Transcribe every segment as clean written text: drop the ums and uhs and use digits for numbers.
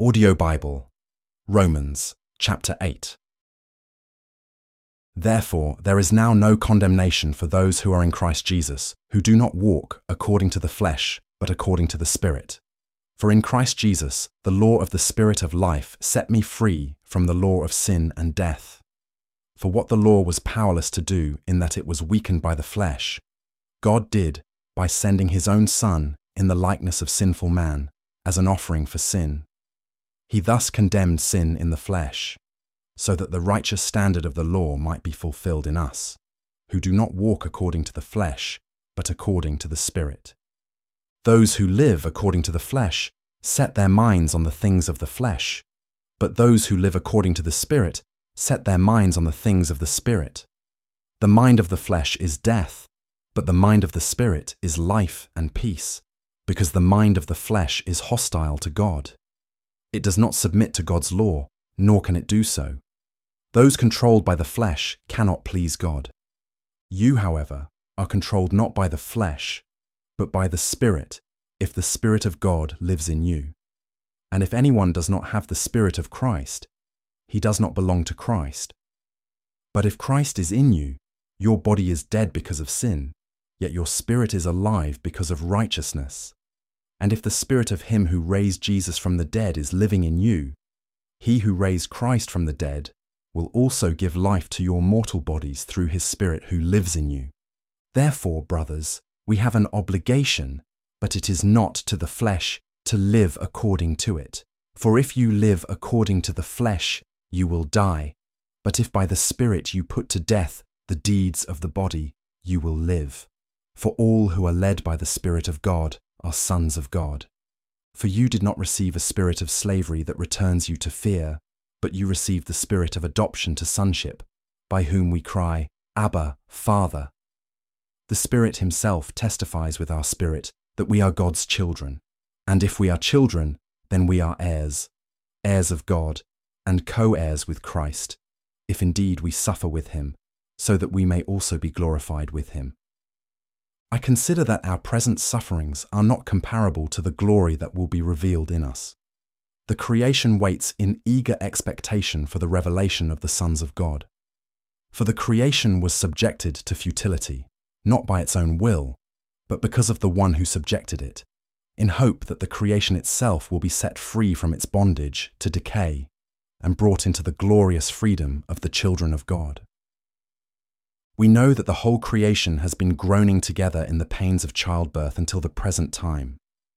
Audio Bible, Romans, chapter 8. Therefore, there is now no condemnation for those who are in Christ Jesus, who do not walk according to the flesh, but according to the Spirit. For in Christ Jesus, the law of the Spirit of life set me free from the law of sin and death. For what the law was powerless to do in that it was weakened by the flesh, God did by sending his own Son in the likeness of sinful man, as an offering for sin. He thus condemned sin in the flesh, so that the righteous standard of the law might be fulfilled in us, who do not walk according to the flesh, but according to the Spirit. Those who live according to the flesh set their minds on the things of the flesh, but those who live according to the Spirit set their minds on the things of the Spirit. The mind of the flesh is death, but the mind of the Spirit is life and peace, because the mind of the flesh is hostile to God. It does not submit to God's law, nor can it do so. Those controlled by the flesh cannot please God. You, however, are controlled not by the flesh, but by the Spirit, if the Spirit of God lives in you. And if anyone does not have the Spirit of Christ, he does not belong to Christ. But if Christ is in you, your body is dead because of sin, yet your spirit is alive because of righteousness. And if the Spirit of him who raised Jesus from the dead is living in you, he who raised Christ from the dead will also give life to your mortal bodies through his Spirit who lives in you. Therefore, brothers, we have an obligation, but it is not to the flesh to live according to it. For if you live according to the flesh, you will die. But if by the Spirit you put to death the deeds of the body, you will live. For all who are led by the Spirit of God are sons of God. For you did not receive a spirit of slavery that returns you to fear, but you received the Spirit of adoption to sonship, by whom we cry, Abba, Father. The Spirit himself testifies with our spirit that we are God's children. And if we are children, then we are heirs, heirs of God, and co-heirs with Christ, if indeed we suffer with him, so that we may also be glorified with him. I consider that our present sufferings are not comparable to the glory that will be revealed in us. The creation waits in eager expectation for the revelation of the sons of God. For the creation was subjected to futility, not by its own will, but because of the one who subjected it, in hope that the creation itself will be set free from its bondage to decay and brought into the glorious freedom of the children of God. We know that the whole creation has been groaning together in the pains of childbirth until the present time.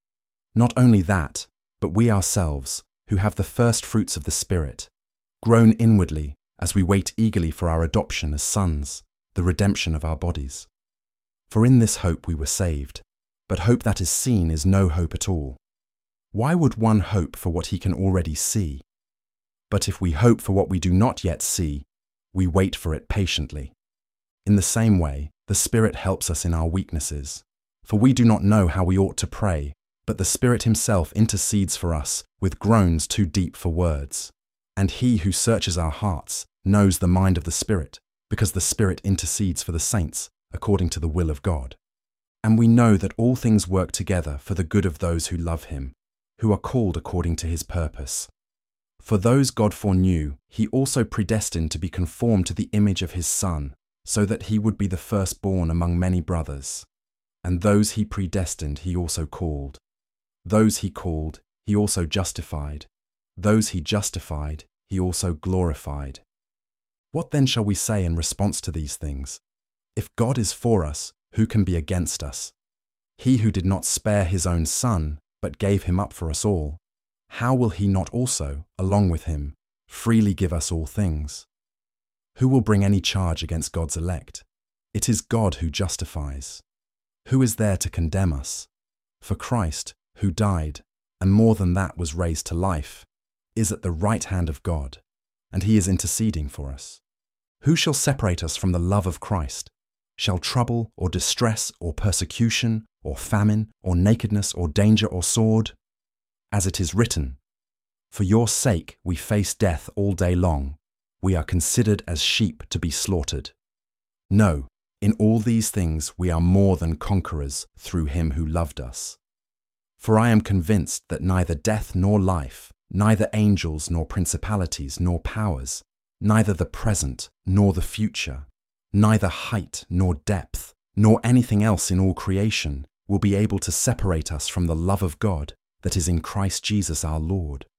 Not only that, but we ourselves, who have the first fruits of the Spirit, groan inwardly as we wait eagerly for our adoption as sons, the redemption of our bodies. For in this hope we were saved, but hope that is seen is no hope at all. Why would one hope for what he can already see? But if we hope for what we do not yet see, we wait for it patiently. In the same way, the Spirit helps us in our weaknesses. For we do not know how we ought to pray, but the Spirit himself intercedes for us with groans too deep for words. And he who searches our hearts knows the mind of the Spirit, because the Spirit intercedes for the saints according to the will of God. And we know that all things work together for the good of those who love him, who are called according to his purpose. For those God foreknew, he also predestined to be conformed to the image of his Son, so that he would be the firstborn among many brothers. And those he predestined he also called. Those he called he also justified. Those he justified he also glorified. What then shall we say in response to these things? If God is for us, who can be against us? He who did not spare his own Son, but gave him up for us all, how will he not also, along with him, freely give us all things? Who will bring any charge against God's elect? It is God who justifies. Who is there to condemn us? For Christ, who died, and more than that was raised to life, is at the right hand of God, and he is interceding for us. Who shall separate us from the love of Christ? Shall trouble, or distress, or persecution, or famine, or nakedness, or danger, or sword? As it is written, For your sake we face death all day long. We are considered as sheep to be slaughtered. No, in all these things we are more than conquerors through him who loved us. For I am convinced that neither death nor life, neither angels nor principalities nor powers, neither the present nor the future, neither height nor depth, nor anything else in all creation will be able to separate us from the love of God that is in Christ Jesus our Lord.